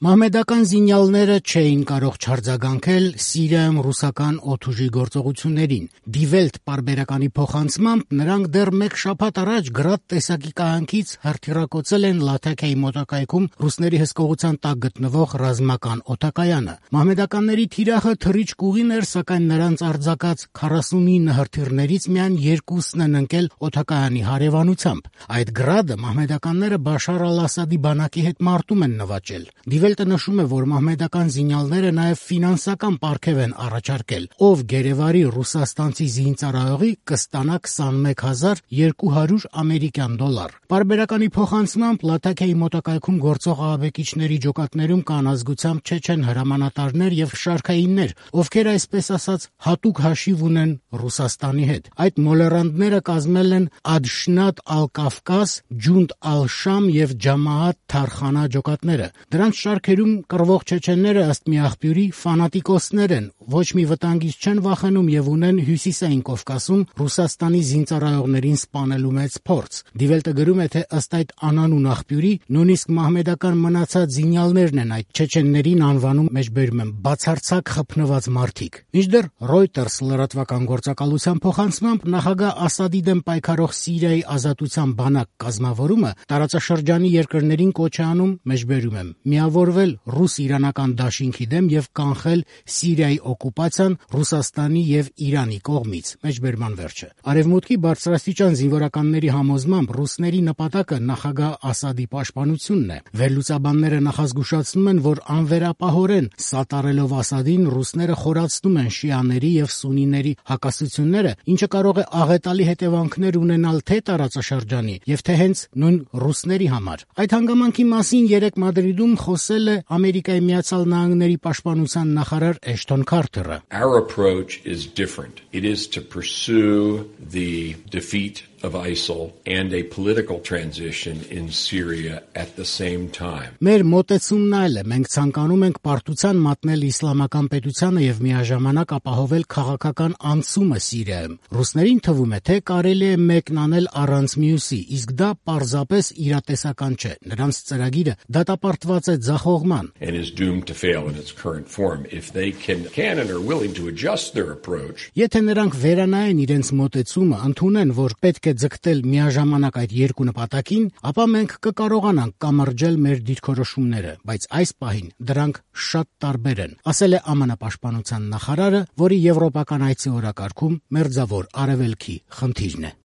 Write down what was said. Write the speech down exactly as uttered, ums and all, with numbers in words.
Մահմեդական զինյալները չէին կարող չարձագանքել Սիրիայում ռուսական օդուժի գործողություններին։ Die Welt պարբերականի փոխանցմամբ նրանք դեռ մեկ շաբաթ առաջ Գրադ տեսակի կայանքից հրթիռակոծել են Լաթաքիայի մոտակայքում ռուսների հսկողության տակ գտնվող ռազմական օդակայանը։ Մահմեդականների թիրախը թռիչք ուղին էր, սակայն նրանց արձակած քառասունինը հրթիռներից միայն երկուսն են ընկել օդակայանի հարևանությամբ։ Այդ Գրադը մահմեդականները Բաշար ալ-Ասադի բանակի հետ մարտում են նվաճել։ Die Welt-ը նշում է, որ մահմեդական զինյալները նաև ֆինանսական պարգև են առաջարկել։ Ով գերեվարի ռուսաստանցի զինծառայողի կստանա քսանմեկ հազար երկու հարյուր ամերիկյան դոլար։ Պարբերականի փոխանցմամբ Լաթաքիայի մոտակայքում գործող ահաբեկիչների ջոկատներում կան ազգությամբ չեչեն հրամանատարներ եւ շարքայիններ, ովքեր այսպես ասած հատուկ հաշիվ ունեն Ռուսաստանի հետ։ Այդ մոլեռանդները կազմել են Ադշնատ ալ-Կավկաս, Ջունդ ալ-Շամ եւ Ջամաաթ Թարխանա ջոկատները։ Դրանց շարքերում կռվող չեչենները ըստ մի աղբյուրի ֆանատիկոսներ են, ոչ մի վտանգից չեն վախենում եւ ունեն հյուսիսային Կովկասում Ռուսաստանի զինծառայողներին սպանելու մեծ փորձ։ Die Welt-ը գրում է, թե ըստ այդ անանուն աղբյուրի նույնիսկ մահմեդական մնացած զինյալներն են այդ չեչեններին անվանում մեջբերում են բացարձակ խփնված մարդիկ։ Մինչդեռ Reuters լրատվական գործակալության փոխանցմամբ նախագահ Ասադի դեմ պայքարող Սիրիայի ազատության բանակ կազմավորումը տարածաշրջանի երկրներին կոչ է անում մեջբերում եմ միավորվել ռուս-իրանական դաշինքի դեմ եւ կանխել Սիրիայի օկուպացիան Ռուսաստանի եւ Իրանի կողմից։ Մեջբերման վերջը։ Արևմուտքի բարձրաստիճան զինվորականների համոզմամբ ռուսների նպատակը նախագահ Ասադի պաշտպանությունն է։ Վերլուծաբանները նախազգուշացնում են, որ անվերապահորեն սատարելով Ասադին ռուսները խորացնում են շիաների եւ սունիների հակասությունները, ինչը կարող է աղետալի հետևանքներ ունենալ թե տարածաշրջանի եւ թե հենց նույն ռուսների համար։ Այդ հանգամանքի մասին երեք Մադրիդում խոսել է Ամերիկայի Միացյալ Նահանգների պաշտպանության նախարար Էշթոն Քարթերը։ Our approach is different. It is to pursue the defeat of ISIL and a political transition in Syria at the same time. Մեր մոտեցումն այլ է, մենք ցանկանում ենք պարտության մատնել իսլամական պետությանը եւ միաժամանակ ապահովել քաղաքական անցումը Սիրիայում։ Ռուսներին թվում է, թե կարելի է մեկն անել առանց մյուսի, իսկ դա պարզապես իրատեսական չէ։ Նրանց ծրագիրը դատապարտված է ձախողման and is doomed to fail in its current form if they can can and are willing to adjust their approach. Եթե նրանք վերանայեն իրենց մոտեցումը, ընդունեն, որ պետք է ձգտել միաժամանակ այդ երկու նպատակին, ապա մենք կկարողանանք կամրջել մեր դիրքորոշումները, բայց այս պահին դրանք շատ տարբեր են, ասել է ԱՄՆ պաշտպանության նախարարը, որի եվրոպական այցի օրակարգում մերձավոր արևելքի խնդիրն է։